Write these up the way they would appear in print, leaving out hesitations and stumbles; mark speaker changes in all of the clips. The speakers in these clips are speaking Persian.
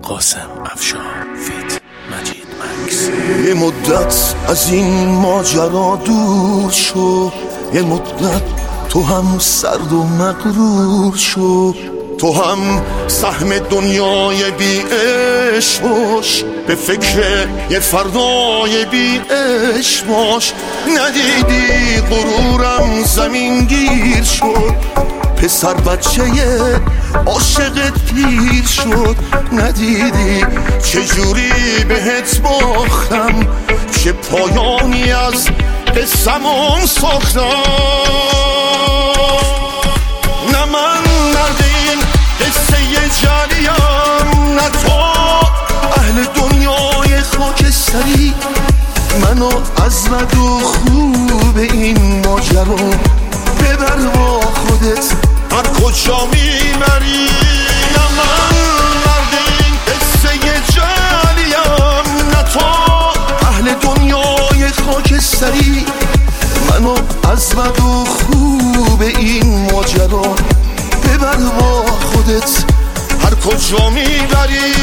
Speaker 1: قاسم افشار فیت مجید مکس.
Speaker 2: یه مدت از این ماجرا دور شو، یه مدت تو هم سرد و مغرور شو، تو هم سهم دنیای بی عشق باش، به فکر یه فردای بی عشق باش. ندیدی غرورم زمین گیر شد، پسر بچه عاشقت پیر شد. ندیدی چجوری بهت باختم، چه پایانی از قصمون ساختم. نه من مرد این قصه جریم، نه تو اهل دنیای خاکستری. منو از بد و خوب این ماجرا ببر با خودت، هر کجا میبری. نه من مرد این قصه جریم، نه تو اهل دنیای خاکستری. منو از بد و خوب این ماجرا ببر با خودت، هر کجا میبری.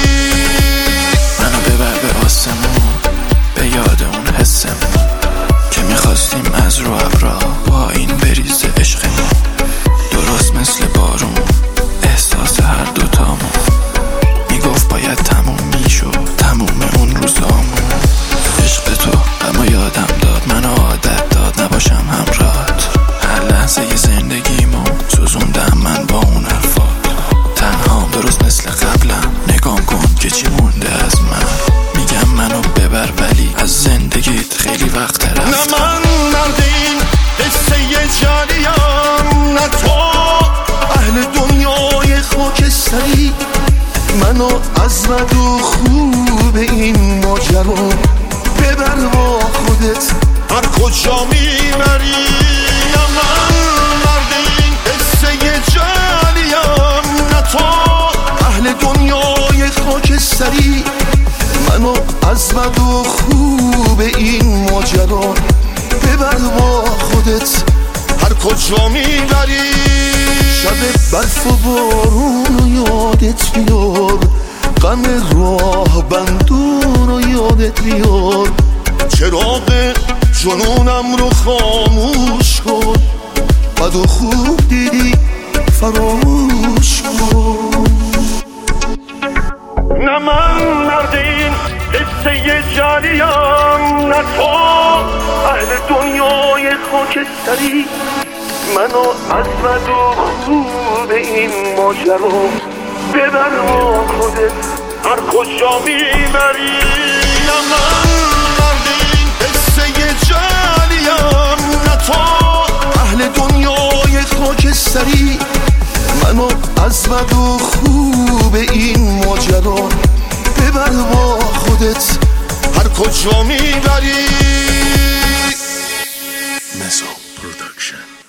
Speaker 1: منو ببر به آسمون، به یاد اون حسمون که میخواستیم از رو ابرا با این بریز عشقمون. درست مثل بارون احساس هر دوتامون میگفت باید تموم میشد، تموم اون روزامون. عشق تو اما یادم داد، منو عادت داد نباشم همراهت. هر لحظه زندگیمو سوزوندم من با اون حرفات. تنهام درست مثل قبلم، نگام کن که چی مونده از من. میگم منو ببر ولی از زندگیت خیلی وقت رفتم.
Speaker 2: نه من مرد این قصه جریم، نه تو اهل دنیای خاکستری. منو از بد و خوب این ماجرا ببر با خودت، هر کجا میبری. نه من مرد این قصه جریم، نه تو اهل دنیای خاکستری. منو از بد و خوب این ماجرا ببر با خودت، هر کجا میبری. شب برف و بارون و یادت بیار، غم راه بندون و یادت بیار. چراغ جنونم رو خاموش کن، بد و خوب دیدی فراموش کن. نه من مرد این قصه جریم، نه تو اهل دنیای خاکستری. منو از بد و خوب این ماجرا ببر با خودت، هر کجا میبری. نه من مرد این قصه جریم، نه تو اهل دنیای خاکستری. منو از بد و خوب این ماجرا ببر با خودت، هر کجا میبری.
Speaker 1: مزو پرودکشن.